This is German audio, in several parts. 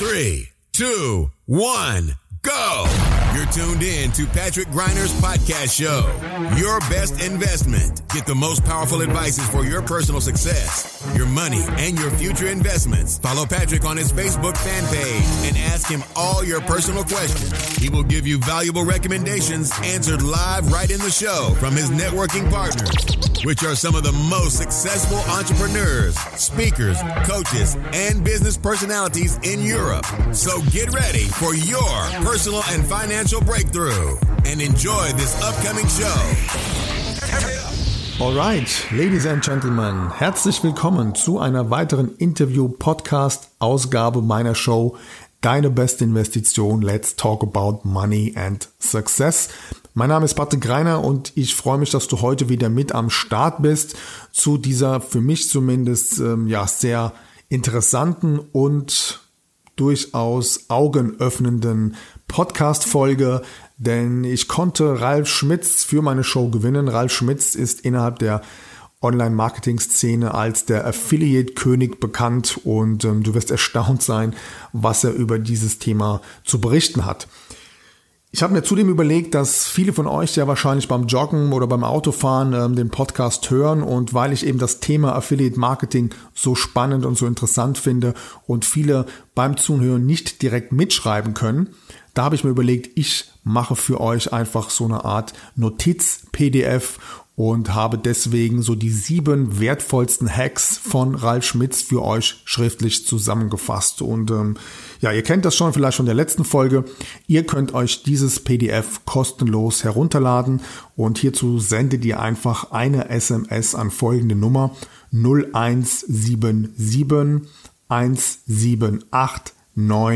3, 2, 1, go! You're tuned in to Patrick Greiner's podcast show. Your best investment. Get the most powerful advices for your personal success, your money, and your future investments. Follow Patrick on his Facebook fan page and ask him all your personal questions. He will give you valuable recommendations answered live right in the show from his networking partners, which are some of the most successful entrepreneurs, speakers, coaches, and business personalities in Europe. So get ready for your personal and financial breakthrough and enjoy this upcoming show. Alright, Ladies and Gentlemen, herzlich willkommen zu einer weiteren Interview-Podcast-Ausgabe meiner Show Deine beste Investition, Let's Talk About Money and Success. Mein Name ist Patrick Greiner und ich freue mich, dass du heute wieder mit am Start bist zu dieser für mich zumindest sehr interessanten und durchaus augenöffnenden Podcast-Folge, denn ich konnte Ralf Schmitz für meine Show gewinnen. Ralf Schmitz ist innerhalb der Online-Marketing-Szene als der Affiliate-König bekannt und du wirst erstaunt sein, was er über dieses Thema zu berichten hat. Ich habe mir zudem überlegt, dass viele von euch ja wahrscheinlich beim Joggen oder beim Autofahren den Podcast hören und weil ich eben das Thema Affiliate Marketing so spannend und so interessant finde und viele beim Zuhören nicht direkt mitschreiben können, da habe ich mir überlegt, ich mache für euch einfach so eine Art Notiz-PDF und habe deswegen so die 7 wertvollsten Hacks von Ralf Schmitz für euch schriftlich zusammengefasst. Und ihr kennt das schon vielleicht von der letzten Folge. Ihr könnt euch dieses PDF kostenlos herunterladen und hierzu sendet ihr einfach eine SMS an folgende Nummer 0177 178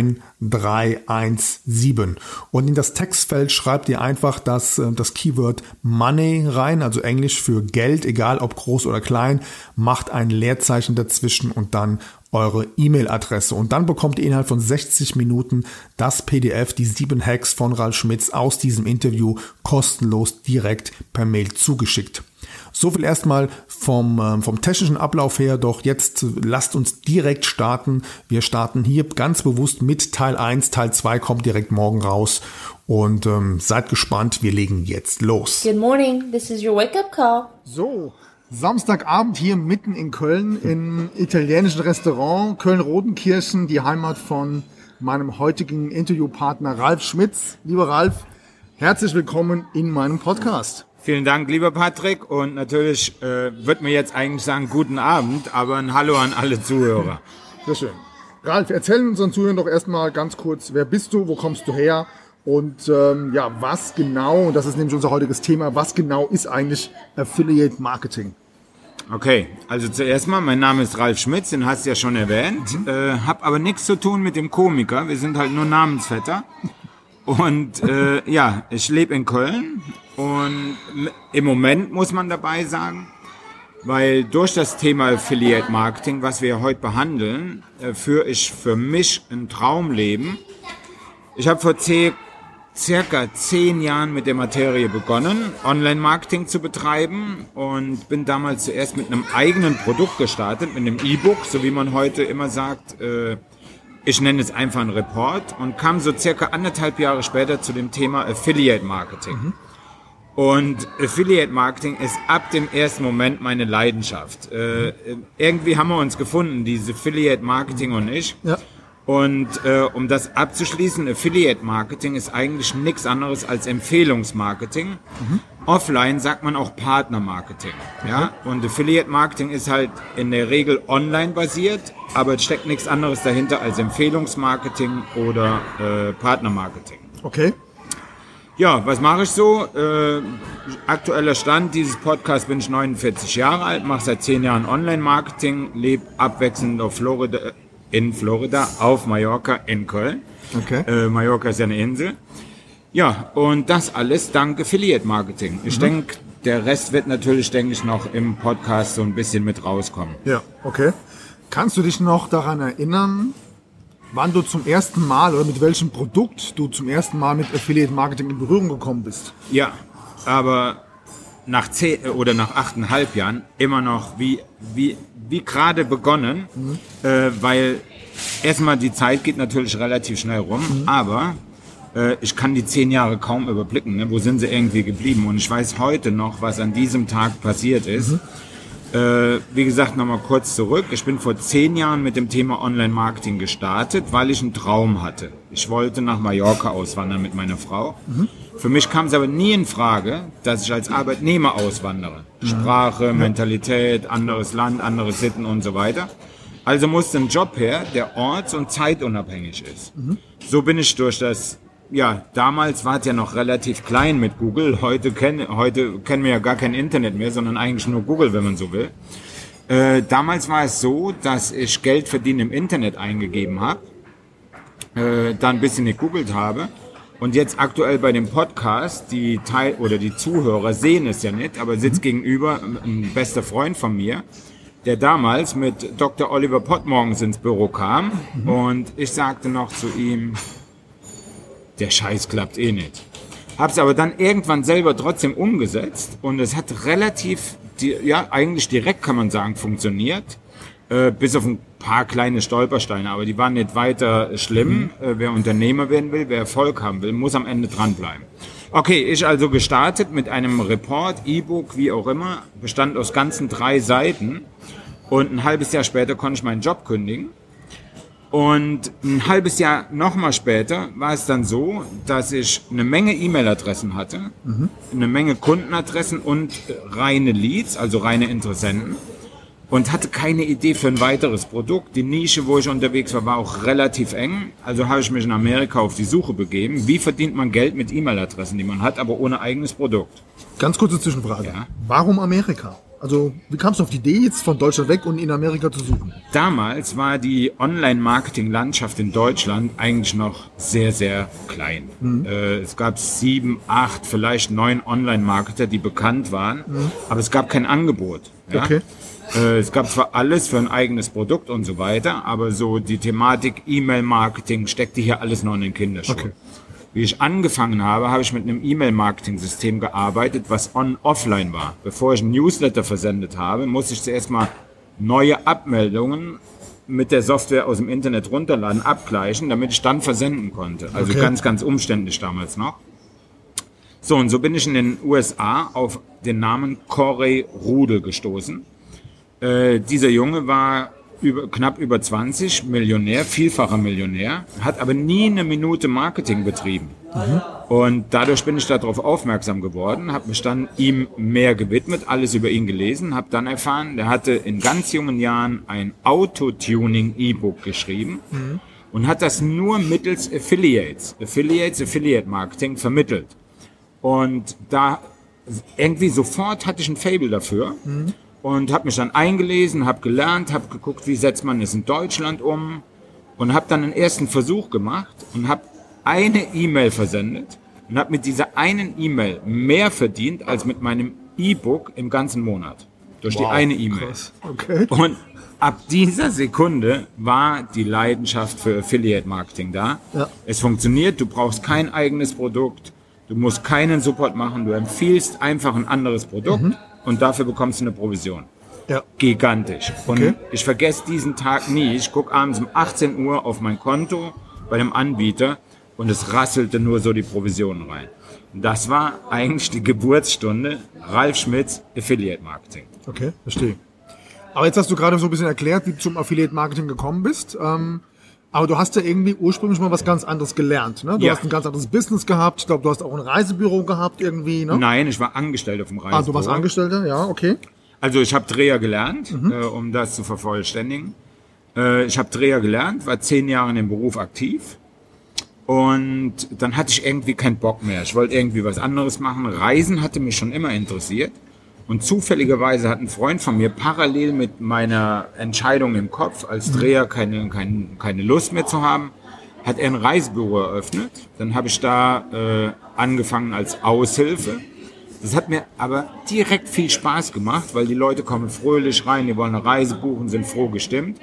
9317 und in das Textfeld schreibt ihr einfach das Keyword Money rein, also Englisch für Geld, egal ob groß oder klein, macht ein Leerzeichen dazwischen und dann eure E-Mail-Adresse und dann bekommt ihr innerhalb von 60 Minuten das PDF, die 7 Hacks von Ralf Schmitz aus diesem Interview kostenlos direkt per Mail zugeschickt. So viel erstmal vom technischen Ablauf her, doch jetzt lasst uns direkt starten. Wir starten hier ganz bewusst mit Teil 1, Teil 2 kommt direkt morgen raus und seid gespannt, wir legen jetzt los. Good morning, this is your wake-up call. So, Samstagabend hier mitten in Köln im italienischen Restaurant Köln-Rodenkirchen, die Heimat von meinem heutigen Interviewpartner Ralf Schmitz. Lieber Ralf, herzlich willkommen in meinem Podcast. Vielen Dank, lieber Patrick. Und natürlich wird mir jetzt eigentlich sagen, guten Abend, aber ein Hallo an alle Zuhörer. Sehr schön. Ralf, erzähl unseren Zuhörern doch erstmal ganz kurz, wer bist du, wo kommst du her und was genau, und das ist nämlich unser heutiges Thema, was genau ist eigentlich Affiliate Marketing? Okay, also zuerst mal, mein Name ist Ralf Schmitz, den hast du ja schon erwähnt, hab aber nichts zu tun mit dem Komiker, wir sind halt nur Namensvetter. Und ich lebe in Köln und im Moment muss man dabei sagen, weil durch das Thema Affiliate Marketing, was wir heute behandeln, führe ich für mich ein Traumleben. Ich habe vor circa 10 Jahren mit der Materie begonnen, Online-Marketing zu betreiben und bin damals zuerst mit einem eigenen Produkt gestartet, mit einem E-Book, so wie man heute immer sagt, ich nenne es einfach einen Report und kam so circa 1,5 Jahre später zu dem Thema Affiliate Marketing. Und Affiliate Marketing ist ab dem ersten Moment meine Leidenschaft. Irgendwie haben wir uns gefunden, diese Affiliate Marketing und ich. Ja. Und um das abzuschließen, Affiliate Marketing ist eigentlich nichts anderes als Empfehlungsmarketing. Offline sagt man auch Partnermarketing. Ja? Und Affiliate Marketing ist halt in der Regel online basiert, aber es steckt nichts anderes dahinter als Empfehlungsmarketing oder Partnermarketing. Okay. Ja, was mache ich so? Aktueller Stand dieses Podcasts, bin ich 49 Jahre alt, mache seit 10 Jahren Online-Marketing, lebe abwechselnd in Florida, auf Mallorca, in Köln. Okay. Mallorca ist ja eine Insel. Ja, und das alles dank Affiliate Marketing. Ich denke, der Rest wird natürlich, noch im Podcast so ein bisschen mit rauskommen. Ja, okay. Kannst du dich noch daran erinnern, wann du zum ersten Mal oder mit welchem Produkt du zum ersten Mal mit Affiliate Marketing in Berührung gekommen bist? Ja, aber nach 10 oder nach 8,5 Jahren immer noch wie gerade begonnen, weil erstmal die Zeit geht natürlich relativ schnell rum, aber ich kann die 10 Jahre kaum überblicken. Ne? Wo sind sie irgendwie geblieben? Und ich weiß heute noch, was an diesem Tag passiert ist. Wie gesagt, nochmal kurz zurück. Ich bin vor 10 Jahren mit dem Thema Online-Marketing gestartet, weil ich einen Traum hatte. Ich wollte nach Mallorca auswandern mit meiner Frau. Für mich kam es aber nie in Frage, dass ich als Arbeitnehmer auswandere. Sprache, Mentalität, anderes Land, andere Sitten und so weiter. Also musste ein Job her, der orts- und zeitunabhängig ist. So bin ich durch das, damals war es ja noch relativ klein mit Google. Heute kennen wir ja gar kein Internet mehr, sondern eigentlich nur Google, wenn man so will. Damals war es so, dass ich Geld verdienen im Internet eingegeben habe, dann ein bisschen gegoogelt habe. Und jetzt aktuell bei dem Podcast, die Zuhörer sehen es ja nicht, aber sitzt gegenüber ein bester Freund von mir, der damals mit Dr. Oliver Pott morgens ins Büro kam und ich sagte noch zu ihm, der Scheiß klappt eh nicht. Hab's aber dann irgendwann selber trotzdem umgesetzt und es hat relativ, eigentlich direkt kann man sagen, funktioniert. Bis auf ein paar kleine Stolpersteine, aber die waren nicht weiter schlimm. Wer Unternehmer werden will, wer Erfolg haben will, muss am Ende dranbleiben. Okay, ich also gestartet mit einem Report, E-Book, wie auch immer, bestand aus ganzen 3 Seiten und ein halbes Jahr später konnte ich meinen Job kündigen. Und ein halbes Jahr nochmal später war es dann so, dass ich eine Menge E-Mail-Adressen hatte, eine Menge Kundenadressen und reine Leads, also reine Interessenten. Und hatte keine Idee für ein weiteres Produkt. Die Nische, wo ich unterwegs war, war auch relativ eng. Also habe ich mich in Amerika auf die Suche begeben. Wie verdient man Geld mit E-Mail-Adressen, die man hat, aber ohne eigenes Produkt? Ganz kurze Zwischenfrage. Ja. Warum Amerika? Also wie kamst du auf die Idee, jetzt von Deutschland weg und in Amerika zu suchen? Damals war die Online-Marketing-Landschaft in Deutschland eigentlich noch sehr, sehr klein. Es gab 7, 8, vielleicht 9 Online-Marketer, die bekannt waren, aber es gab kein Angebot. Ja? Okay. Es gab zwar alles für ein eigenes Produkt und so weiter, aber so die Thematik E-Mail-Marketing steckte hier alles noch in den Kinderschuhen. Okay. Wie ich angefangen habe, habe ich mit einem E-Mail-Marketing-System gearbeitet, was offline war. Bevor ich ein Newsletter versendet habe, musste ich zuerst mal neue Abmeldungen mit der Software aus dem Internet runterladen, abgleichen, damit ich dann versenden konnte. Also ganz, ganz umständlich damals noch. So, und so bin ich in den USA auf den Namen Corey Rudel gestoßen. Dieser Junge war knapp über 20, Millionär, vielfacher Millionär, hat aber nie eine Minute Marketing betrieben. Und dadurch bin ich darauf aufmerksam geworden, habe mich dann ihm mehr gewidmet, alles über ihn gelesen, habe dann erfahren, der hatte in ganz jungen Jahren ein Auto-Tuning-E-Book geschrieben und hat das nur mittels Affiliate Marketing vermittelt. Und da irgendwie sofort hatte ich ein Faible dafür. Und habe mich dann eingelesen, habe gelernt, habe geguckt, wie setzt man es in Deutschland um und habe dann einen ersten Versuch gemacht und habe eine E-Mail versendet und habe mit dieser einen E-Mail mehr verdient als mit meinem E-Book im ganzen Monat. Durch die eine E-Mail. Okay. Und ab dieser Sekunde war die Leidenschaft für Affiliate Marketing da. Ja. Es funktioniert, du brauchst kein eigenes Produkt, du musst keinen Support machen, du empfiehlst einfach ein anderes Produkt. Und dafür bekommst du eine Provision. Ja. Gigantisch. Und ich vergesse diesen Tag nie. Ich gucke abends um 18 Uhr auf mein Konto bei dem Anbieter und es rasselte nur so die Provisionen rein. Und das war eigentlich die Geburtsstunde Ralf Schmitz Affiliate Marketing. Okay, verstehe. Aber jetzt hast du gerade so ein bisschen erklärt, wie du zum Affiliate Marketing gekommen bist. Aber du hast ja irgendwie ursprünglich mal was ganz anderes gelernt, ne? Du hast ein ganz anderes Business gehabt. Ich glaube, du hast auch ein Reisebüro gehabt irgendwie, ne? Nein, ich war Angestellter vom Reisebüro. Du warst Angestellter, ja, okay. Also ich habe Dreher gelernt, um das zu vervollständigen. Ich habe Dreher gelernt, war 10 Jahre in dem Beruf aktiv. Und dann hatte ich irgendwie keinen Bock mehr. Ich wollte irgendwie was anderes machen. Reisen hatte mich schon immer interessiert. Und zufälligerweise hat ein Freund von mir parallel mit meiner Entscheidung im Kopf, als Dreher keine Lust mehr zu haben, hat er ein Reisebüro eröffnet. Dann habe ich da angefangen als Aushilfe. Das hat mir aber direkt viel Spaß gemacht, weil die Leute kommen fröhlich rein, die wollen eine Reise buchen, sind froh gestimmt.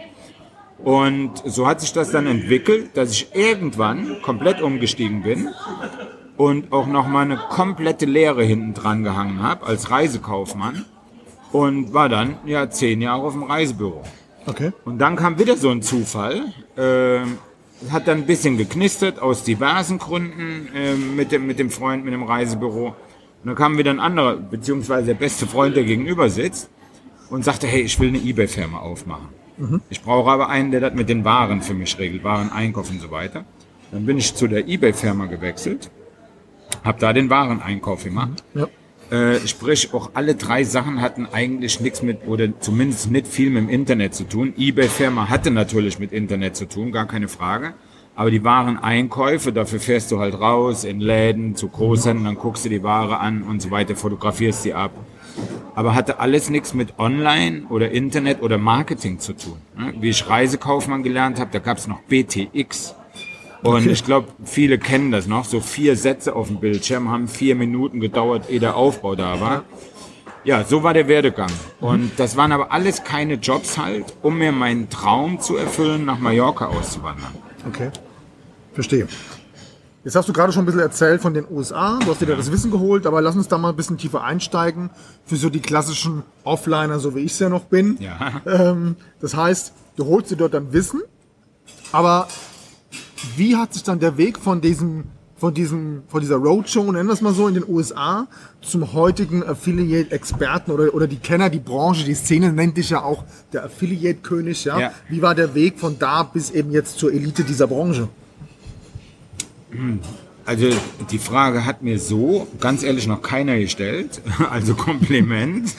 Und so hat sich das dann entwickelt, dass ich irgendwann komplett umgestiegen bin und auch nochmal eine komplette Lehre hinten dran gehangen habe als Reisekaufmann und war dann 10 Jahre auf dem Reisebüro. Okay. Und dann kam wieder so ein Zufall, hat dann ein bisschen geknistert aus diversen Gründen mit dem Freund, mit dem Reisebüro. Und dann kam wieder ein anderer, beziehungsweise der beste Freund, der gegenüber sitzt und sagte, hey, ich will eine eBay-Firma aufmachen. Ich brauche aber einen, der das mit den Waren für mich regelt, Wareneinkauf und so weiter. Dann bin ich zu der eBay-Firma gewechselt, habe da den Wareneinkauf gemacht. Ja. Sprich, auch alle 3 Sachen hatten eigentlich nichts mit, oder zumindest nicht viel mit dem Internet zu tun. eBay-Firma hatte natürlich mit Internet zu tun, gar keine Frage. Aber die Wareneinkäufe, dafür fährst du halt raus in Läden, zu Großhändlern, guckst du die Ware an und so weiter, fotografierst sie ab. Aber hatte alles nichts mit Online oder Internet oder Marketing zu tun. Wie ich Reisekaufmann gelernt habe, da gab es noch BTX. Und ich glaube, viele kennen das noch. So 4 Sätze auf dem Bildschirm haben 4 Minuten gedauert, ehe der Aufbau da war. Ja, so war der Werdegang. Und das waren aber alles keine Jobs halt, um mir meinen Traum zu erfüllen, nach Mallorca auszuwandern. Okay, verstehe. Jetzt hast du gerade schon ein bisschen erzählt von den USA, du hast dir da das Wissen geholt, aber lass uns da mal ein bisschen tiefer einsteigen für so die klassischen Offliner, so wie ich es ja noch bin. Ja. Das heißt, du holst dir dort dann Wissen, aber wie hat sich dann der Weg von dieser Roadshow, nennen wir es mal so, in den USA zum heutigen Affiliate-Experten oder die Kenner, die Branche, die Szene nennt dich ja auch der Affiliate-König, ja? Wie war der Weg von da bis eben jetzt zur Elite dieser Branche? Also die Frage hat mir so, ganz ehrlich, noch keiner gestellt, also Kompliment.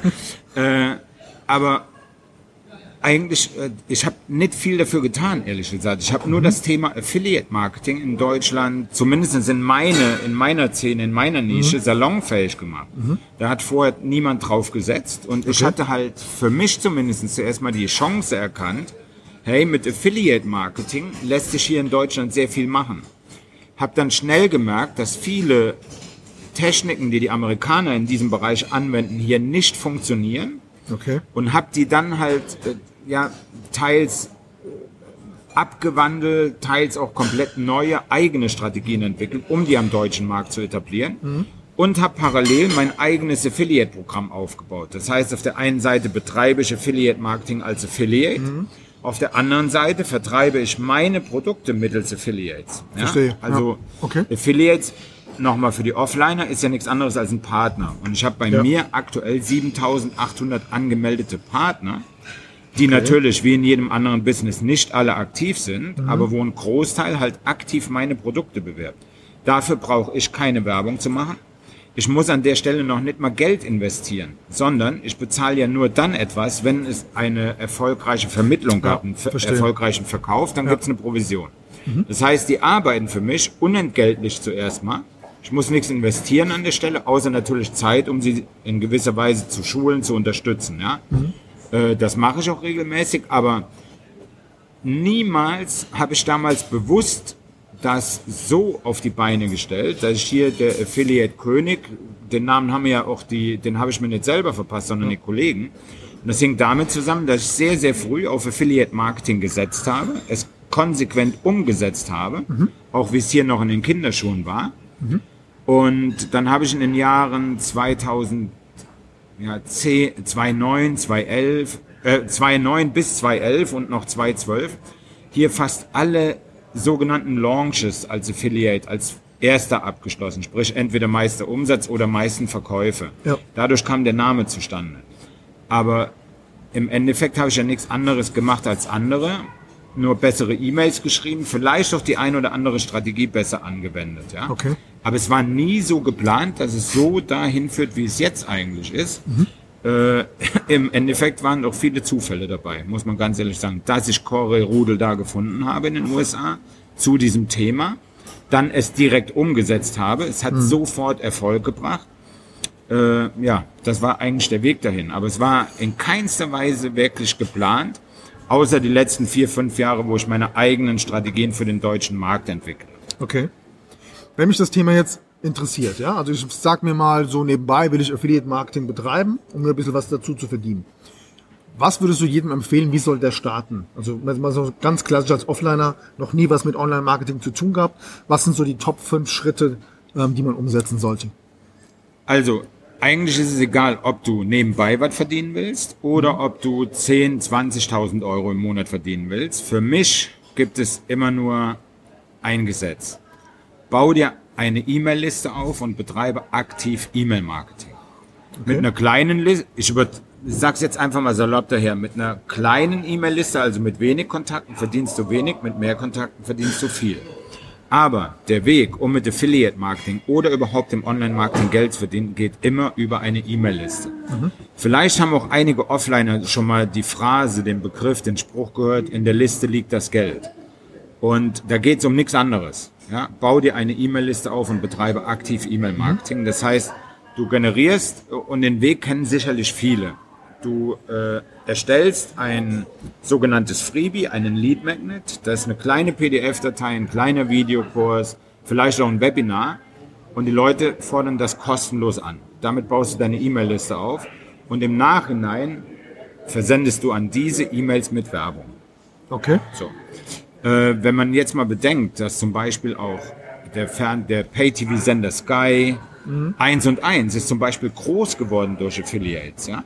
Aber eigentlich, ich habe nicht viel dafür getan, ehrlich gesagt. Ich habe nur das Thema Affiliate Marketing in Deutschland, zumindest in meiner Szene, in meiner Nische, salonfähig gemacht. Da hat vorher niemand drauf gesetzt und ich hatte halt für mich zumindest zuerst mal die Chance erkannt, hey, mit Affiliate Marketing lässt sich hier in Deutschland sehr viel machen. Hab dann schnell gemerkt, dass viele Techniken, die Amerikaner in diesem Bereich anwenden, hier nicht funktionieren. Okay. Und habe die dann halt teils abgewandelt, teils auch komplett neue eigene Strategien entwickelt, um die am deutschen Markt zu etablieren. Und habe parallel mein eigenes Affiliate-Programm aufgebaut. Das heißt, auf der einen Seite betreibe ich Affiliate-Marketing als Affiliate, auf der anderen Seite vertreibe ich meine Produkte mittels Affiliates. Ja? Verstehe. Also Affiliates, nochmal für die Offliner, ist ja nichts anderes als ein Partner. Und ich habe bei mir aktuell 7.800 angemeldete Partner, die natürlich wie in jedem anderen Business nicht alle aktiv sind, aber wo ein Großteil halt aktiv meine Produkte bewerbt. Dafür brauche ich keine Werbung zu machen. Ich muss an der Stelle noch nicht mal Geld investieren, sondern ich bezahle ja nur dann etwas, wenn es eine erfolgreiche Vermittlung gab, einen erfolgreichen Verkauf, dann gibt es eine Provision. Das heißt, die arbeiten für mich unentgeltlich zuerst mal. Ich muss nichts investieren an der Stelle, außer natürlich Zeit, um sie in gewisser Weise zu schulen, zu unterstützen. Ja? Das mache ich auch regelmäßig, aber niemals habe ich damals bewusst das so auf die Beine gestellt, dass ich hier der Affiliate-König, den Namen haben wir ja auch den habe ich mir nicht selber verpasst, sondern die Kollegen. Und das hing damit zusammen, dass ich sehr, sehr früh auf Affiliate-Marketing gesetzt habe, es konsequent umgesetzt habe, auch wie es hier noch in den Kinderschuhen war. Und dann habe ich in den Jahren 2009 bis 2011 und noch 2012 hier fast alle sogenannten Launches als Affiliate, als erster abgeschlossen, sprich entweder meiste Umsatz oder meisten Verkäufe. Ja. Dadurch kam der Name zustande. Aber im Endeffekt habe ich ja nichts anderes gemacht als andere, nur bessere E-Mails geschrieben, vielleicht auch die ein oder andere Strategie besser angewendet. Ja? Okay. Aber es war nie so geplant, dass es so dahin führt, wie es jetzt eigentlich ist. Im Endeffekt waren doch viele Zufälle dabei, muss man ganz ehrlich sagen. Dass ich Corey Rudel da gefunden habe in den USA zu diesem Thema, dann es direkt umgesetzt habe. Es hat sofort Erfolg gebracht. Das war eigentlich der Weg dahin. Aber es war in keinster Weise wirklich geplant, außer die letzten 4-5 Jahre, wo ich meine eigenen Strategien für den deutschen Markt entwickle. Okay. Wenn mich das Thema jetzt interessiert, ja, also ich sag mir mal so nebenbei, will ich Affiliate Marketing betreiben, um mir ein bisschen was dazu zu verdienen. Was würdest du jedem empfehlen, wie soll der starten? Also mal so ganz klassisch als Offliner, noch nie was mit Online-Marketing zu tun gehabt. Was sind so die Top 5 Schritte, die man umsetzen sollte? Also, eigentlich ist es egal, ob du nebenbei was verdienen willst oder ob du 10.000, 20.000 Euro im Monat verdienen willst. Für mich gibt es immer nur ein Gesetz. Bau dir eine E-Mail-Liste auf und betreibe aktiv E-Mail-Marketing. Okay. Mit einer kleinen Liste, ich sag's jetzt einfach mal salopp daher, mit einer kleinen E-Mail-Liste, also mit wenig Kontakten verdienst du wenig, mit mehr Kontakten verdienst du viel. Aber der Weg, um mit Affiliate-Marketing oder überhaupt im Online-Marketing Geld zu verdienen, geht immer über eine E-Mail-Liste. Vielleicht haben auch einige Offliner schon mal die Phrase, den Begriff, den Spruch gehört, in der Liste liegt das Geld. Und da geht es um nichts anderes. Ja? Bau dir eine E-Mail-Liste auf und betreibe aktiv E-Mail-Marketing. Das heißt, du generierst, und den Weg kennen sicherlich viele, du erstellst ein sogenanntes Freebie, einen Lead Magnet. Das ist eine kleine PDF-Datei, ein kleiner Videokurs, vielleicht auch ein Webinar. Und die Leute fordern das kostenlos an. Damit baust du deine E-Mail-Liste auf. Und im Nachhinein versendest du an diese E-Mails mit Werbung. Okay. So. Wenn man jetzt mal bedenkt, dass zum Beispiel auch der Pay-TV-Sender Sky 1&1 ist zum Beispiel groß geworden durch Affiliates, ja.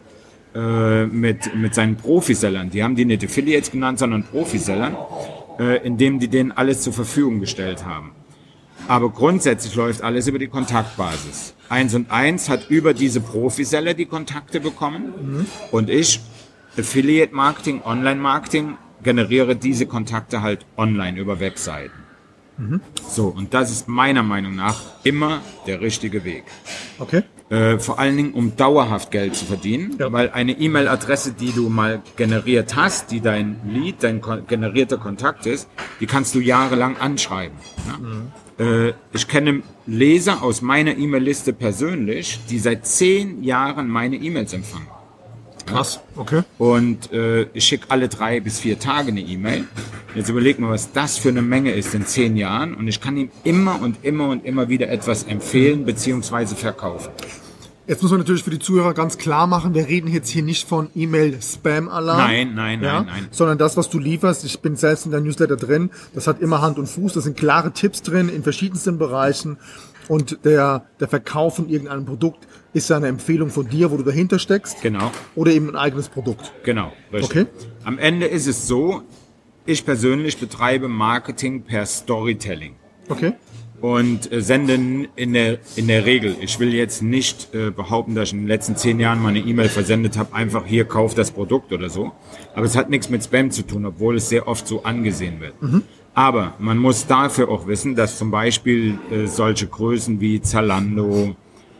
Mit seinen Profisellern. Die haben die nicht Affiliates genannt, sondern Profisellern, indem die denen alles zur Verfügung gestellt haben. Aber grundsätzlich läuft alles über die Kontaktbasis. 1&1 hat über diese Profiseller die Kontakte bekommen und ich, Affiliate-Marketing, Online-Marketing, generiere diese Kontakte halt online über Webseiten. So, und das ist meiner Meinung nach immer der richtige Weg. Okay. Vor allen Dingen, um dauerhaft Geld zu verdienen, weil eine E-Mail-Adresse, die du mal generiert hast, die dein Lead, dein generierter Kontakt ist, die kannst du jahrelang anschreiben. Ja? Ich kenne Leser aus meiner E-Mail-Liste persönlich, die seit 10 Jahren meine E-Mails empfangen. Krass, okay. Und ich schicke alle 3 bis 4 Tage eine E-Mail. Jetzt überleg mal, was das für eine Menge ist in 10 Jahren. Und ich kann ihm immer und immer und immer wieder etwas empfehlen bzw. verkaufen. Jetzt muss man natürlich für die Zuhörer ganz klar machen, wir reden jetzt hier nicht von E-Mail-Spam-Alarm. Nein. Sondern das, was du lieferst, ich bin selbst in deinem Newsletter drin, das hat immer Hand und Fuß, da sind klare Tipps drin in verschiedensten Bereichen. Und der Verkauf von irgendeinem Produkt ist ja eine Empfehlung von dir, wo du dahinter steckst. Genau. Oder eben ein eigenes Produkt. Genau, richtig. Okay. Am Ende ist es so, ich persönlich betreibe Marketing per Storytelling. Okay. Und sende in der Regel, ich will jetzt nicht behaupten, dass ich in den letzten 10 Jahren mal eine E-Mail versendet habe, einfach hier, kauf das Produkt oder so. Aber es hat nichts mit Spam zu tun, obwohl es sehr oft so angesehen wird. Aber man muss dafür auch wissen, dass zum Beispiel solche Größen wie Zalando,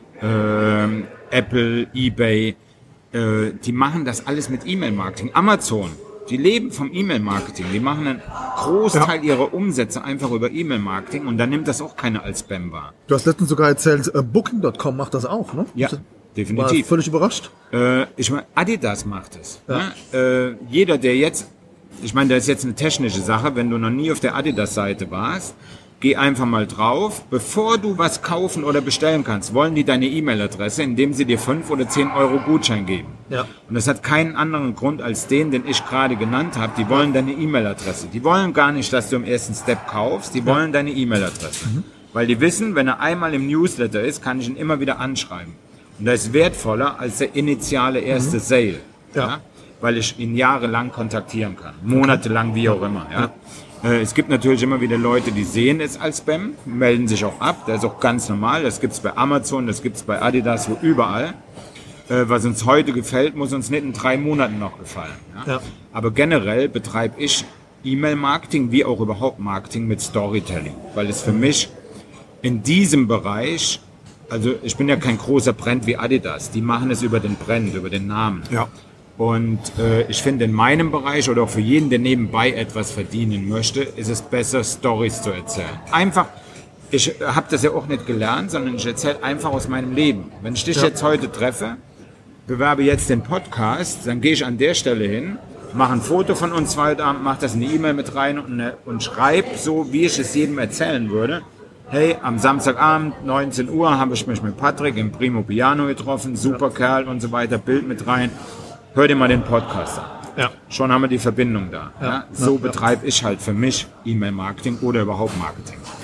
Apple, eBay, die machen das alles mit E-Mail-Marketing. Amazon, die leben vom E-Mail-Marketing. Die machen einen Großteil ihrer Umsätze einfach über E-Mail-Marketing und dann nimmt das auch keiner als Spam wahr. Du hast letztens sogar erzählt, Booking.com macht das auch, ne? Ja, definitiv. War völlig überrascht. Ich meine, Adidas macht es. Ja. Ne? Jeder, der jetzt, ich meine, das ist jetzt eine technische Sache, wenn du noch nie auf der Adidas-Seite warst, geh einfach mal drauf. Bevor du was kaufen oder bestellen kannst, wollen die deine E-Mail-Adresse, indem sie dir 5 oder 10 Euro Gutschein geben. Ja. Und das hat keinen anderen Grund als den ich gerade genannt habe. Die wollen deine E-Mail-Adresse. Die wollen gar nicht, dass du im ersten Step kaufst. Die wollen deine E-Mail-Adresse. Weil die wissen, wenn er einmal im Newsletter ist, kann ich ihn immer wieder anschreiben. Und das ist wertvoller als der initiale erste Sale. Ja. Weil ich ihn jahrelang kontaktieren kann. Monatelang, wie auch immer. Ja. Es gibt natürlich immer wieder Leute, die sehen es als Spam, melden sich auch ab. Das ist auch ganz normal. Das gibt es bei Amazon, das gibt es bei Adidas, wo überall. Was uns heute gefällt, muss uns nicht in 3 Monaten noch gefallen. Ja? Ja. Aber generell betreibe ich E-Mail-Marketing wie auch überhaupt Marketing mit Storytelling. Weil es für mich in diesem Bereich, also ich bin ja kein großer Brand wie Adidas, die machen es über den Brand, über den Namen. Ja. Und ich finde, in meinem Bereich oder auch für jeden, der nebenbei etwas verdienen möchte, ist es besser, Storys zu erzählen. Einfach, ich habe das ja auch nicht gelernt, sondern ich erzähle einfach aus meinem Leben. Wenn ich dich jetzt heute treffe, bewerbe jetzt den Podcast, dann gehe ich an der Stelle hin, mache ein Foto von uns heute Abend, mache das in die E-Mail mit rein und schreibe so, wie ich es jedem erzählen würde. Hey, am Samstagabend, 19 Uhr, habe ich mich mit Patrick im Primo Piano getroffen, super Kerl und so weiter, Bild mit rein. Hör dir mal den Podcast an. Ja. Schon haben wir die Verbindung da. Ja. Ja. So betreibe ich halt für mich E-Mail-Marketing oder überhaupt Marketing.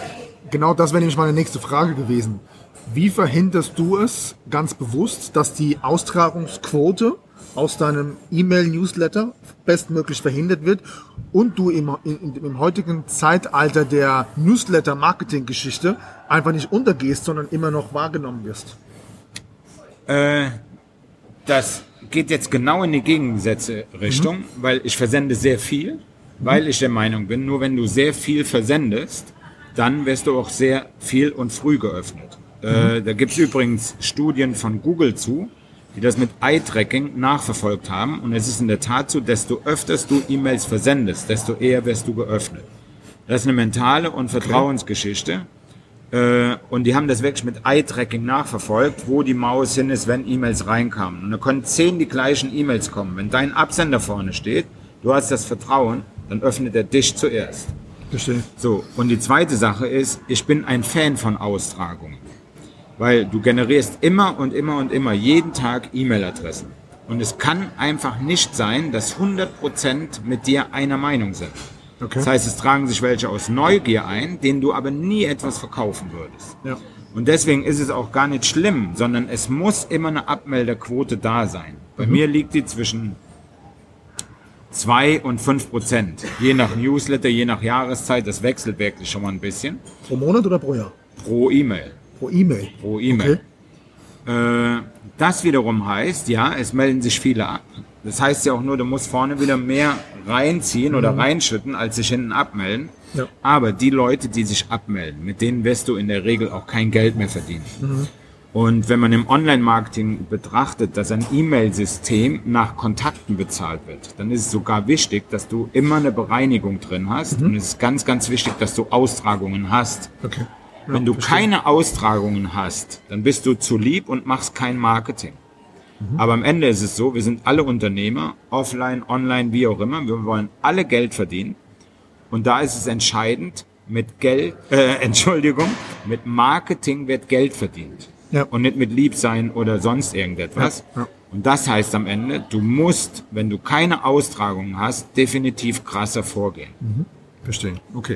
Genau das wäre nämlich meine nächste Frage gewesen. Wie verhinderst du es ganz bewusst, dass die Austragungsquote aus deinem E-Mail-Newsletter bestmöglich verhindert wird und du im heutigen Zeitalter der Newsletter-Marketing-Geschichte einfach nicht untergehst, sondern immer noch wahrgenommen wirst? Das geht jetzt genau in die gegensätzliche Richtung, weil ich versende sehr viel, weil ich der Meinung bin, nur wenn du sehr viel versendest, dann wirst du auch sehr viel und früh geöffnet. Da gibt es übrigens Studien von Google zu, die das mit Eye-Tracking nachverfolgt haben. Und es ist in der Tat so, desto öfters du E-Mails versendest, desto eher wirst du geöffnet. Das ist eine mentale und Vertrauensgeschichte. Und die haben das wirklich mit Eye-Tracking nachverfolgt, wo die Maus hin ist, wenn E-Mails reinkamen. Und da können 10 die gleichen E-Mails kommen. Wenn dein Absender vorne steht, du hast das Vertrauen, dann öffnet er dich zuerst. Verstehe. So, und die zweite Sache ist, ich bin ein Fan von Austragungen. Weil du generierst immer und immer und immer jeden Tag E-Mail-Adressen. Und es kann einfach nicht sein, dass 100% mit dir einer Meinung sind. Okay. Das heißt, es tragen sich welche aus Neugier ein, denen du aber nie etwas verkaufen würdest. Ja. Und deswegen ist es auch gar nicht schlimm, sondern es muss immer eine Abmelderquote da sein. Bei mir liegt die zwischen 2 und 5%. Je nach Newsletter, je nach Jahreszeit, das wechselt wirklich schon mal ein bisschen. Pro Monat oder pro Jahr? Pro E-Mail. Pro E-Mail? Pro E-Mail. Okay. Das wiederum heißt, ja, es melden sich viele ab. Das heißt ja auch nur, du musst vorne wieder mehr reinziehen oder reinschütten, als sich hinten abmelden. Ja. Aber die Leute, die sich abmelden, mit denen wirst du in der Regel auch kein Geld mehr verdienen. Und wenn man im Online-Marketing betrachtet, dass ein E-Mail-System nach Kontakten bezahlt wird, dann ist es sogar wichtig, dass du immer eine Bereinigung drin hast. Und es ist ganz, ganz wichtig, dass du Austragungen hast. Okay. Ja, wenn du keine Austragungen hast, dann bist du zu lieb und machst kein Marketing. Aber am Ende ist es so, wir sind alle Unternehmer, offline, online, wie auch immer. Wir wollen alle Geld verdienen. Und da ist es entscheidend, mit Marketing wird Geld verdient. Ja. Und nicht mit Liebsein oder sonst irgendetwas. Ja. Ja. Und das heißt am Ende, du musst, wenn du keine Austragungen hast, definitiv krasser vorgehen. Verstehe. Okay.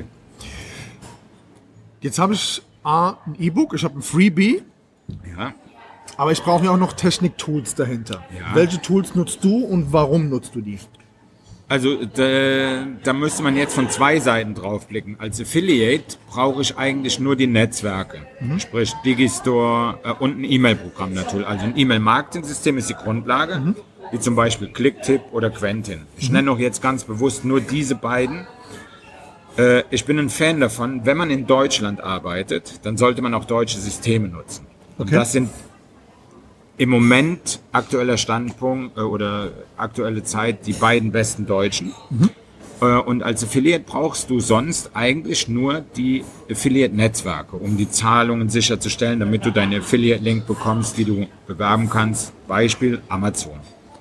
Jetzt habe ich ein E-Book, ich habe ein Freebie. Ja. Aber ich brauche ja auch noch Technik-Tools dahinter. Ja. Welche Tools nutzt du und warum nutzt du die? Also da müsste man jetzt von 2 Seiten drauf blicken. Als Affiliate brauche ich eigentlich nur die Netzwerke, sprich Digistore und ein E-Mail-Programm natürlich. Also ein E-Mail-Marketing-System ist die Grundlage, wie zum Beispiel Clicktip oder Quentin. Ich nenne auch jetzt ganz bewusst nur diese beiden. Ich bin ein Fan davon, wenn man in Deutschland arbeitet, dann sollte man auch deutsche Systeme nutzen. Und das sind im Moment aktueller Standpunkt oder aktuelle Zeit die beiden besten Deutschen. Und als Affiliate brauchst du sonst eigentlich nur die Affiliate-Netzwerke, um die Zahlungen sicherzustellen, damit du deine Affiliate-Link bekommst, die du bewerben kannst. Beispiel Amazon.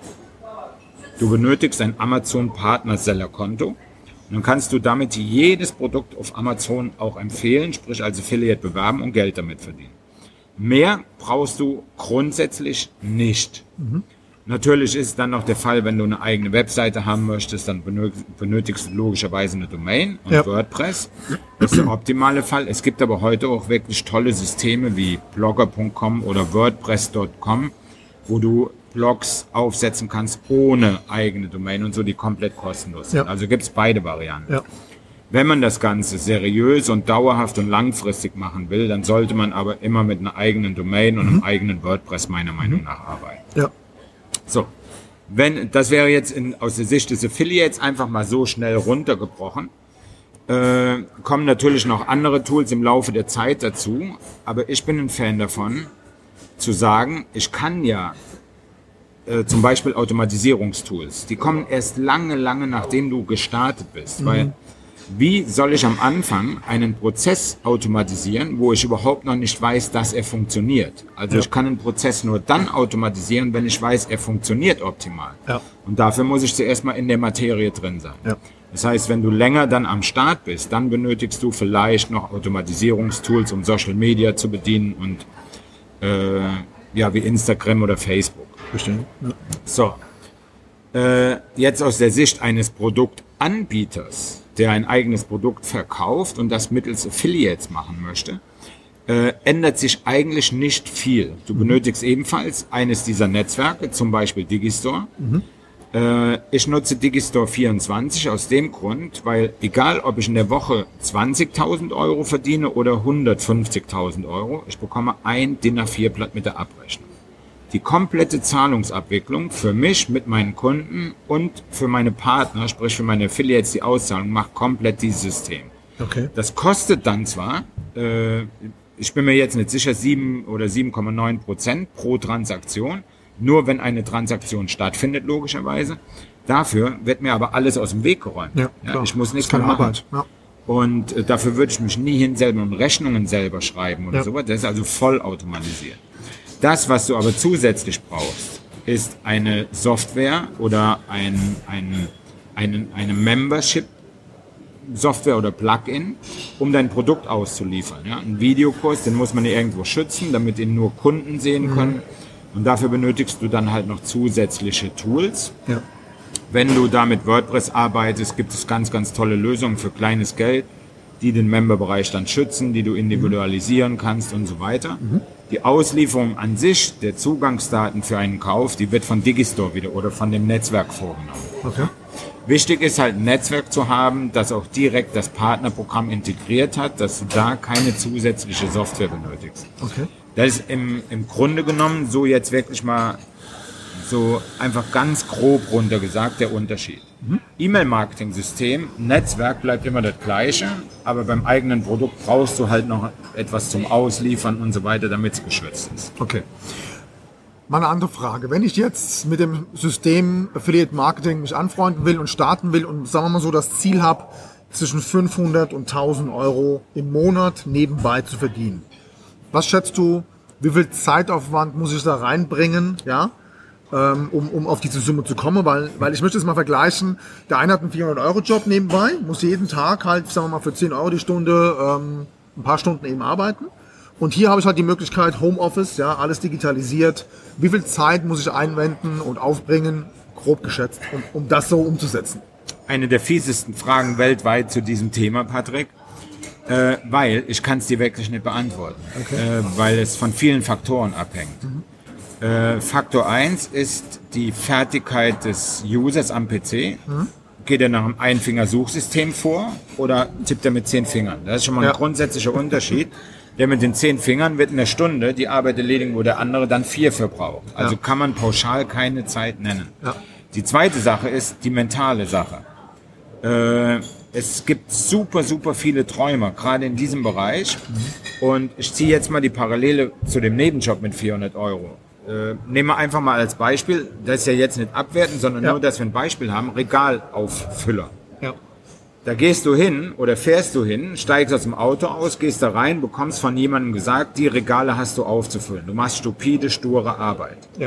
Du benötigst ein Amazon-Partner-Seller-Konto. Und dann kannst du damit jedes Produkt auf Amazon auch empfehlen, sprich als Affiliate bewerben und Geld damit verdienen. Mehr brauchst du grundsätzlich nicht. Natürlich ist dann noch der Fall, wenn du eine eigene Webseite haben möchtest, dann benötigst du logischerweise eine Domain und WordPress. Das ist der optimale Fall. Es gibt aber heute auch wirklich tolle Systeme wie blogger.com oder wordpress.com, wo du Blogs aufsetzen kannst ohne eigene Domain und so, die komplett kostenlos sind. Also gibt es beide Varianten. Ja. Wenn man das Ganze seriös und dauerhaft und langfristig machen will, dann sollte man aber immer mit einer eigenen Domain und einem eigenen WordPress meiner Meinung nach arbeiten. Ja. So, das wäre jetzt aus der Sicht des Affiliates einfach mal so schnell runtergebrochen. Kommen natürlich noch andere Tools im Laufe der Zeit dazu, aber ich bin ein Fan davon, zu sagen, ich kann ja zum Beispiel Automatisierungstools, die kommen erst lange, lange nachdem du gestartet bist, weil wie soll ich am Anfang einen Prozess automatisieren, wo ich überhaupt noch nicht weiß, dass er funktioniert? Also ich kann einen Prozess nur dann automatisieren, wenn ich weiß, er funktioniert optimal. Ja. Und dafür muss ich zuerst mal in der Materie drin sein. Ja. Das heißt, wenn du länger dann am Start bist, dann benötigst du vielleicht noch Automatisierungstools, um Social Media zu bedienen und wie Instagram oder Facebook. Bestimmt. Ja. So, jetzt aus der Sicht eines Produktanbieters der ein eigenes Produkt verkauft und das mittels Affiliates machen möchte, ändert sich eigentlich nicht viel. Du benötigst ebenfalls eines dieser Netzwerke, zum Beispiel Digistore. Ich nutze Digistore 24 aus dem Grund, weil egal, ob ich in der Woche 20.000 Euro verdiene oder 150.000 Euro, ich bekomme ein DIN A4-Blatt mit der Abrechnung. Die komplette Zahlungsabwicklung für mich mit meinen Kunden und für meine Partner, sprich für meine Affiliates, die Auszahlung, macht komplett dieses System. Okay. Das kostet dann zwar, ich bin mir jetzt nicht sicher, 7 oder 7,9% pro Transaktion, nur wenn eine Transaktion stattfindet, logischerweise. Dafür wird mir aber alles aus dem Weg geräumt. Ja, ich muss nichts mehr mehr machen. Arbeit. Ja. Und dafür würde ich mich nie hinselben und Rechnungen selber schreiben oder sowas. Das ist also voll automatisiert. Das, was du aber zusätzlich brauchst, ist eine Software oder eine Membership-Software oder Plugin, um dein Produkt auszuliefern. Ja? Ein Videokurs, den muss man ja irgendwo schützen, damit ihn nur Kunden sehen können. Und dafür benötigst du dann halt noch zusätzliche Tools. Ja. Wenn du da mit WordPress arbeitest, gibt es ganz, ganz tolle Lösungen für kleines Geld, die den Memberbereich dann schützen, die du individualisieren kannst und so weiter. Die Auslieferung an sich der Zugangsdaten für einen Kauf, die wird von Digistore wieder oder von dem Netzwerk vorgenommen. Okay. Wichtig ist halt ein Netzwerk zu haben, das auch direkt das Partnerprogramm integriert hat, dass du da keine zusätzliche Software benötigst. Okay. Das ist im Grunde genommen so jetzt wirklich mal so einfach ganz grob runtergesagt der Unterschied. E-Mail-Marketing-System, Netzwerk bleibt immer das gleiche, aber beim eigenen Produkt brauchst du halt noch etwas zum Ausliefern und so weiter, damit es geschützt ist. Okay. Mal eine andere Frage. Wenn ich jetzt mit dem System Affiliate Marketing mich anfreunden will und starten will und sagen wir mal so das Ziel habe, zwischen 500 und 1000 Euro im Monat nebenbei zu verdienen. Was schätzt du, wie viel Zeitaufwand muss ich da reinbringen, ja, um auf diese Summe zu kommen? Weil ich möchte es mal vergleichen, der eine hat einen 400-Euro-Job nebenbei, muss jeden Tag halt, sagen wir mal, für 10 Euro die Stunde ein paar Stunden eben arbeiten. Und hier habe ich halt die Möglichkeit, Homeoffice, ja, alles digitalisiert. Wie viel Zeit muss ich einwenden und aufbringen, grob geschätzt, um das so umzusetzen? Eine der fiesesten Fragen weltweit zu diesem Thema, Patrick. Weil ich kann es dir wirklich nicht beantworten, weil es von vielen Faktoren abhängt. Faktor 1 ist die Fertigkeit des Users am PC. Geht er nach einem Einfinger-Suchsystem vor oder tippt er mit 10 Fingern? Das ist schon mal ein grundsätzlicher Unterschied. Der mit den 10 Fingern wird in der Stunde die Arbeit erledigen, wo der andere dann 4 verbraucht. Also kann man pauschal keine Zeit nennen. Ja. Die zweite Sache ist die mentale Sache. Es gibt super viele Träumer, gerade in diesem Bereich. Und ich ziehe jetzt mal die Parallele zu dem Nebenjob mit 400 Euro. Nehmen wir einfach mal als Beispiel, das ist ja jetzt nicht abwerten, sondern nur, dass wir ein Beispiel haben, Regalauffüller. Ja. Da gehst du hin oder fährst du hin, steigst aus dem Auto aus, gehst da rein, bekommst von jemandem gesagt, die Regale hast du aufzufüllen. Du machst stupide, sture Arbeit. Ja.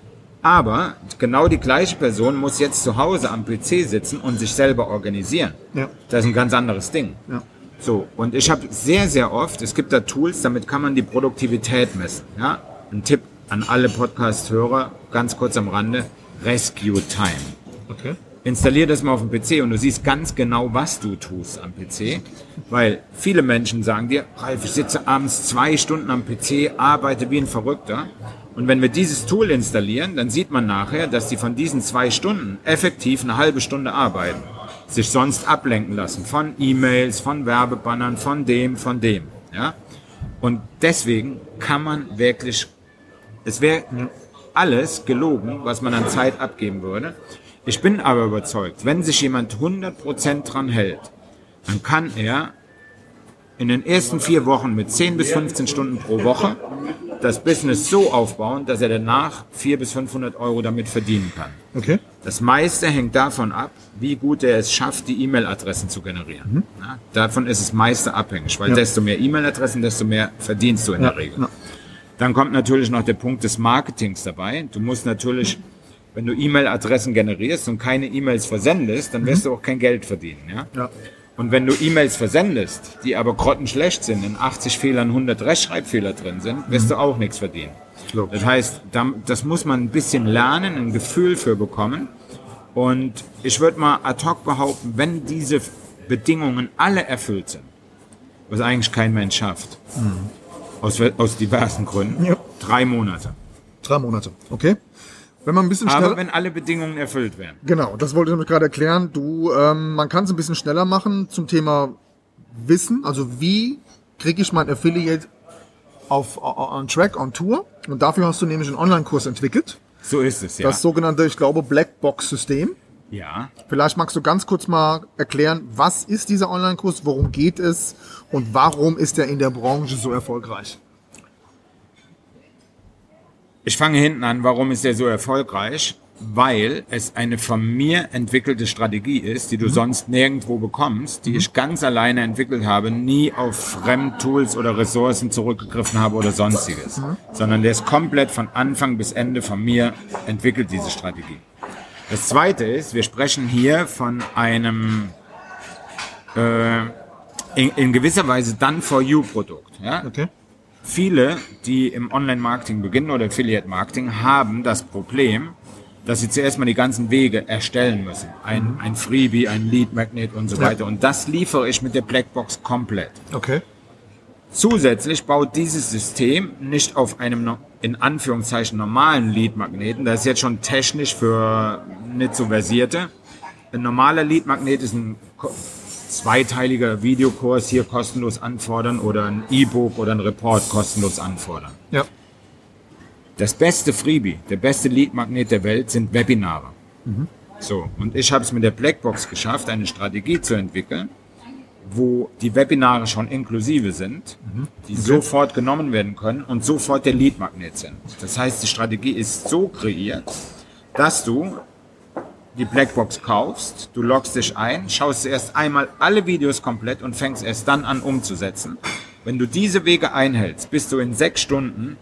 Aber genau die gleiche Person muss jetzt zu Hause am PC sitzen und sich selber organisieren. Ja. Das ist ein ganz anderes Ding. Ja. So, und ich habe sehr oft, es gibt da Tools, damit kann man die Produktivität messen. Ja? Ein Tipp an alle Podcast-Hörer, ganz kurz am Rande, Rescue Time. Okay. Installier das mal auf dem PC und du siehst ganz genau, was du tust am PC. Weil viele Menschen sagen dir, Ralf, ich sitze abends 2 Stunden am PC, arbeite wie ein Verrückter. Und wenn wir dieses Tool installieren, dann sieht man nachher, dass die von diesen 2 Stunden effektiv eine halbe Stunde arbeiten. Sich sonst ablenken lassen von E-Mails, von Werbebannern, von dem. Ja? Und deswegen kann man wirklich, es wäre alles gelogen, was man an Zeit abgeben würde. Ich bin aber überzeugt, wenn sich jemand 100% dran hält, dann kann er in den ersten 4 Wochen mit 10 bis 15 Stunden pro Woche das Business so aufbauen, dass er danach 400 bis 500 Euro damit verdienen kann. Okay. Das meiste hängt davon ab, wie gut er es schafft, die E-Mail-Adressen zu generieren. Ja, davon ist das meiste abhängig, weil desto mehr E-Mail-Adressen, desto mehr verdienst du in der Regel. Ja. Dann kommt natürlich noch der Punkt des Marketings dabei. Du musst natürlich, wenn du E-Mail-Adressen generierst und keine E-Mails versendest, dann wirst du auch kein Geld verdienen. Ja? Ja. Und wenn du E-Mails versendest, die aber grottenschlecht sind, in 80 Fehlern 100 Rechtschreibfehler drin sind, wirst du auch nichts verdienen. Das heißt, das muss man ein bisschen lernen, ein Gefühl für bekommen. Und ich würde mal ad hoc behaupten, wenn diese Bedingungen alle erfüllt sind, was eigentlich kein Mensch schafft, aus diversen Gründen, Ja. 3 Monate. 3 Monate, okay. Wenn man ein bisschen Aber schneller... wenn alle Bedingungen erfüllt werden. Genau, das wollte ich nämlich gerade erklären. Man kann es ein bisschen schneller machen zum Thema Wissen. Also wie kriege ich mein Affiliate on Track, on Tour? Und dafür hast du nämlich einen Online-Kurs entwickelt. So ist es, ja. Das sogenannte, ich glaube, Blackbox-System. Ja. Vielleicht magst du ganz kurz mal erklären, was ist dieser Online-Kurs, worum geht es und warum ist er in der Branche so erfolgreich? Ich fange hinten an, warum ist der so erfolgreich? Weil es eine von mir entwickelte Strategie ist, die du sonst nirgendwo bekommst, die ich ganz alleine entwickelt habe, nie auf Fremdtools oder Ressourcen zurückgegriffen habe oder sonstiges, sondern der ist komplett von Anfang bis Ende von mir entwickelt, diese Strategie. Das Zweite ist, wir sprechen hier von einem in gewisser Weise Done-for-You-Produkt. Ja? Okay. Viele, die im Online-Marketing beginnen oder Affiliate-Marketing, haben das Problem, dass sie zuerst mal die ganzen Wege erstellen müssen. Ein Freebie, ein Lead-Magnet und so weiter. Und das liefere ich mit der Blackbox komplett. Okay. Zusätzlich baut dieses System nicht auf einem, in Anführungszeichen, normalen Lead-Magneten. Das ist jetzt schon technisch für nicht so Versierte. Ein normaler Lead-Magnet ist ein zweiteiliger Videokurs hier kostenlos anfordern oder ein E-Book oder ein Report kostenlos anfordern. Ja. Das beste Freebie, der beste Lead-Magnet der Welt sind Webinare. So, und ich habe es mit der Blackbox geschafft, eine Strategie zu entwickeln, wo die Webinare schon inklusive sind, die sofort genommen werden können und sofort der Lead-Magnet sind. Das heißt, die Strategie ist so kreiert, dass du die Blackbox kaufst, du loggst dich ein, schaust erst einmal alle Videos komplett und fängst erst dann an umzusetzen. Wenn du diese Wege einhältst, bist du in 6 Stunden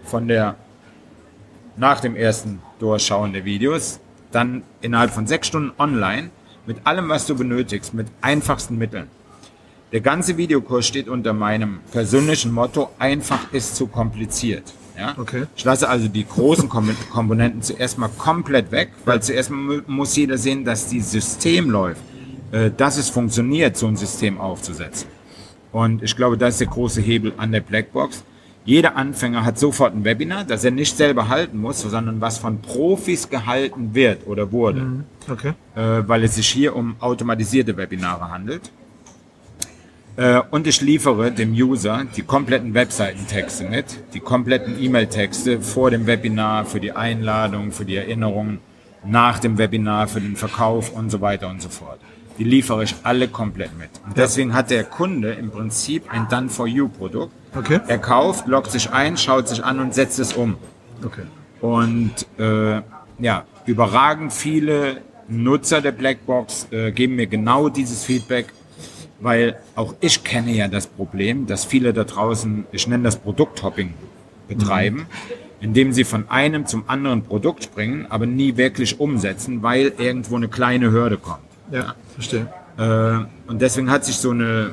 nach dem ersten Durchschauen der Videos, dann innerhalb von 6 Stunden online, mit allem, was du benötigst, mit einfachsten Mitteln. Der ganze Videokurs steht unter meinem persönlichen Motto, einfach ist zu kompliziert. Ja? Okay. Ich lasse also die großen Komponenten zuerst mal komplett weg, weil zuerst mal muss jeder sehen, dass dieses System läuft, dass es funktioniert, so ein System aufzusetzen. Und ich glaube, das ist der große Hebel an der Blackbox. Jeder Anfänger hat sofort ein Webinar, das er nicht selber halten muss, sondern was von Profis gehalten wird oder wurde. Okay. Weil es sich hier um automatisierte Webinare handelt. Und ich liefere dem User die kompletten Webseitentexte mit, die kompletten E-Mail-Texte vor dem Webinar, für die Einladung, für die Erinnerung, nach dem Webinar, für den Verkauf und so weiter und so fort. Die liefere ich alle komplett mit. Und deswegen hat der Kunde im Prinzip ein Done-for-You-Produkt. Okay. Er kauft, loggt sich ein, schaut sich an und setzt es um. Okay. Und überragend viele Nutzer der Blackbox geben mir genau dieses Feedback, weil auch ich kenne ja das Problem, dass viele da draußen, ich nenne das Produkthopping, betreiben, indem sie von einem zum anderen Produkt springen, aber nie wirklich umsetzen, weil irgendwo eine kleine Hürde kommt. Ja, verstehe. Und deswegen hat sich so eine,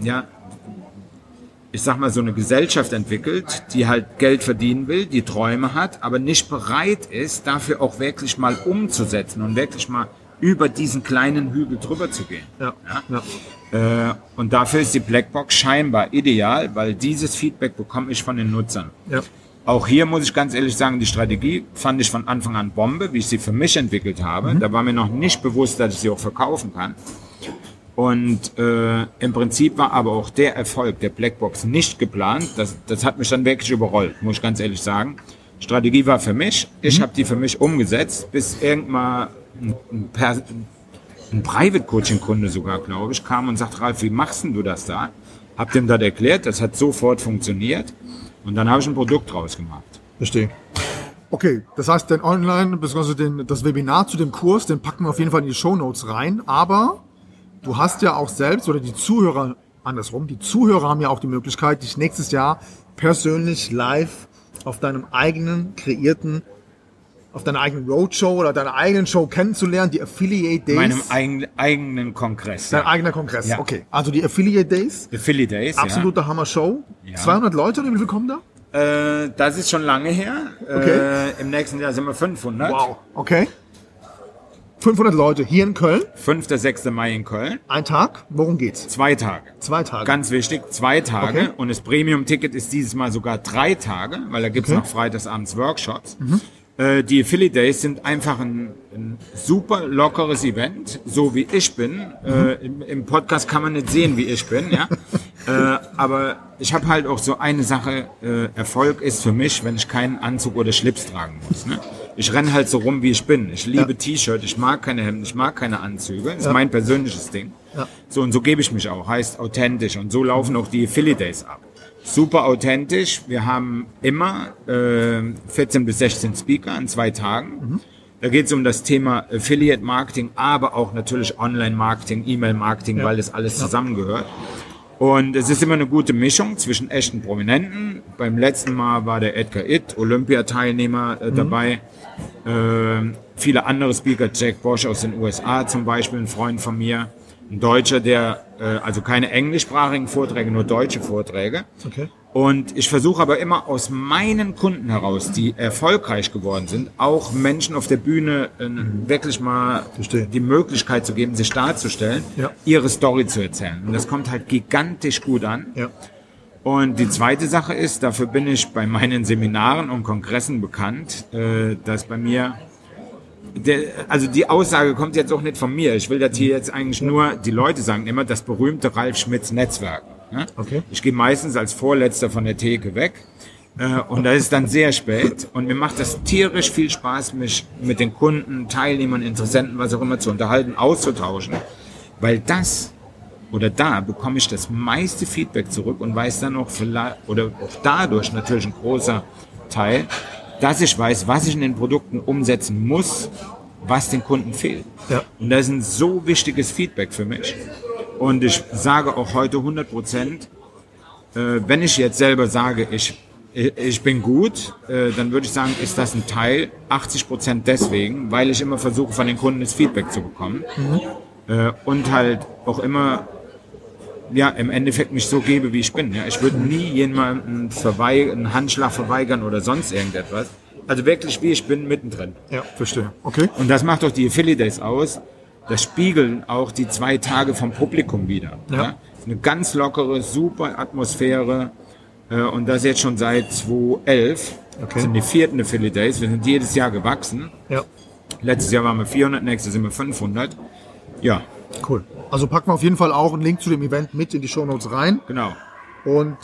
so eine Gesellschaft entwickelt, die halt Geld verdienen will, die Träume hat, aber nicht bereit ist, dafür auch wirklich mal umzusetzen und wirklich mal über diesen kleinen Hügel drüber zu gehen. Ja. Und dafür ist die Blackbox scheinbar ideal, weil dieses Feedback bekomme ich von den Nutzern. Ja. Auch hier muss ich ganz ehrlich sagen, die Strategie fand ich von Anfang an Bombe, wie ich sie für mich entwickelt habe. Da war mir noch nicht bewusst, dass ich sie auch verkaufen kann. Und im Prinzip war aber auch der Erfolg der Blackbox nicht geplant. Das hat mich dann wirklich überrollt, muss ich ganz ehrlich sagen. Strategie war für mich, ich habe die für mich umgesetzt, bis irgendwann ein Private-Coaching-Kunde sogar, glaube ich, kam und sagt, Ralf, wie machst denn du das da? Hab dem das erklärt, das hat sofort funktioniert und dann habe ich ein Produkt draus gemacht. Verstehe. Okay, das heißt, den Online, beziehungsweise das Webinar zu dem Kurs, den packen wir auf jeden Fall in die Shownotes rein, aber du hast ja auch selbst, oder die Zuhörer, andersrum, die Zuhörer haben ja auch die Möglichkeit, dich nächstes Jahr persönlich live auf deinem eigenen kreierten, auf deiner eigenen Roadshow oder deiner eigenen Show kennenzulernen, die Affiliate Days. Meinem eigenen Kongress. Dein eigener Kongress, Ja. okay. Also die Affiliate Days, Affiliate Days, absolute Hammer-Show. Ja. 200 Leute, oder wie viel kommen da? Das ist schon lange her. Okay. Im nächsten Jahr sind wir 500. Wow, okay. 500 Leute hier in Köln. 5. 6. Mai in Köln. Ein Tag. Worum geht's? 2 Tage. 2 Tage. Ganz wichtig, 2 Tage. Okay. Und das Premium-Ticket ist dieses Mal sogar 3 Tage, weil da gibt's noch freitagsabends Workshops. Die Affiliate Days sind einfach ein super lockeres Event, so wie ich bin. Im Podcast kann man nicht sehen, wie ich bin, ja. Aber ich habe halt auch so eine Sache, Erfolg ist für mich, wenn ich keinen Anzug oder Schlips tragen muss. Ne? Ich renne halt so rum, wie ich bin. Ich liebe T-Shirt, ich mag keine Hemden, ich mag keine Anzüge. Das ist mein persönliches Ding. Ja. So, und so gebe ich mich auch, heißt authentisch. Und so laufen auch die Affiliate Days ab. Super authentisch. Wir haben immer 14 bis 16 Speaker an 2 Tagen. Da geht es um das Thema Affiliate Marketing, aber auch natürlich Online-Marketing, E-Mail-Marketing, weil das alles zusammengehört. Und es ist immer eine gute Mischung zwischen echten Prominenten. Beim letzten Mal war der Edgar Itt, Olympiateilnehmer, dabei. Viele andere Speaker, Jack Bosch aus den USA zum Beispiel, ein Freund von mir. Ein Deutscher, der, also keine englischsprachigen Vorträge, nur deutsche Vorträge. Okay. Und ich versuche aber immer aus meinen Kunden heraus, die erfolgreich geworden sind, auch Menschen auf der Bühne wirklich mal die Möglichkeit zu geben, sich darzustellen, ihre Story zu erzählen. Und das kommt halt gigantisch gut an. Ja. Und die zweite Sache ist, dafür bin ich bei meinen Seminaren und Kongressen bekannt, dass bei mir also die Aussage kommt jetzt auch nicht von mir. Ich will das hier jetzt eigentlich nur, die Leute sagen immer, das berühmte Ralf Schmitz Netzwerk. Ne? Okay. Ich gehe meistens als Vorletzter von der Theke weg. Und da ist dann sehr spät. Und mir macht das tierisch viel Spaß, mich mit den Kunden, Teilnehmern, Interessenten, was auch immer zu unterhalten, auszutauschen. Weil da bekomme ich das meiste Feedback zurück und weiß dann auch vielleicht, oder auch dadurch natürlich ein großer Teil, dass ich weiß, was ich in den Produkten umsetzen muss, was den Kunden fehlt. Ja. Und das ist ein so wichtiges Feedback für mich. Und ich sage auch heute 100%, wenn ich jetzt selber sage, ich bin gut, dann würde ich sagen, ist das ein Teil, 80% deswegen, weil ich immer versuche, von den Kunden das Feedback zu bekommen. Und halt auch immer im Endeffekt mich so gebe, wie ich bin. Ja. Ich würde nie jemanden einen Handschlag verweigern oder sonst irgendetwas. Also wirklich, wie ich bin, mittendrin. Ja, verstehe. Okay. Und das macht auch die Affiliate Days aus. Das spiegeln auch die 2 Tage vom Publikum wieder. Ja. Ja. Eine ganz lockere, super Atmosphäre. Und das jetzt schon seit 2011. Okay. Das sind die 4. Affiliate Days. Wir sind jedes Jahr gewachsen. Ja. Letztes Jahr waren wir 400, nächstes sind wir 500. Ja. Cool. Also packen wir auf jeden Fall auch einen Link zu dem Event mit in die Shownotes rein. Genau. Und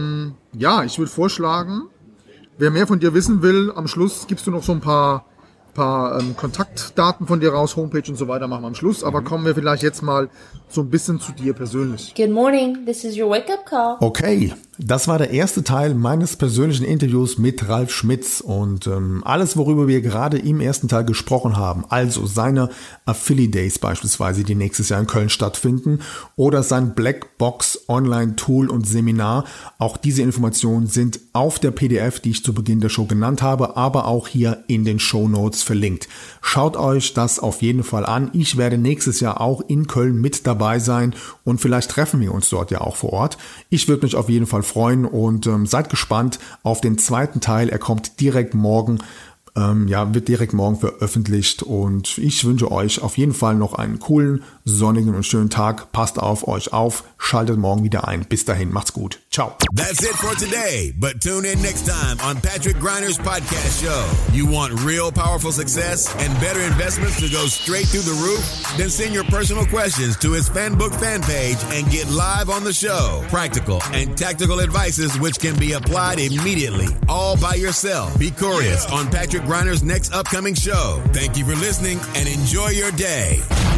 ich würde vorschlagen, wer mehr von dir wissen will, am Schluss gibst du noch so ein paar Kontaktdaten von dir raus, Homepage und so weiter machen wir am Schluss. Aber kommen wir vielleicht jetzt mal so ein bisschen zu dir persönlich. Good morning, this is your wake-up call. Okay, das war der erste Teil meines persönlichen Interviews mit Ralf Schmitz und alles, worüber wir gerade im ersten Teil gesprochen haben, also seine Affiliate Days beispielsweise, die nächstes Jahr in Köln stattfinden oder sein Blackbox Online Tool und Seminar, auch diese Informationen sind auf der PDF, die ich zu Beginn der Show genannt habe, aber auch hier in den Shownotes verlinkt. Schaut euch das auf jeden Fall an. Ich werde nächstes Jahr auch in Köln mit dabei sein und vielleicht treffen wir uns dort ja auch vor Ort. Ich würde mich auf jeden Fall freuen und seid gespannt auf den zweiten Teil. Er kommt direkt morgen, wird direkt morgen veröffentlicht und ich wünsche euch auf jeden Fall noch einen coolen, sonnigen und schönen Tag. Passt auf euch auf, schaltet morgen wieder ein. Bis dahin, macht's gut. Ciao. That's it for today, but tune in next time on Patrick Griner's podcast show. You want real powerful success and better investments to go straight through the roof? Then send your personal questions to his FanBook fan page and get live on the show. Practical and tactical advices which can be applied immediately, all by yourself. Be curious on Patrick Griner's next upcoming show. Thank you for listening and enjoy your day.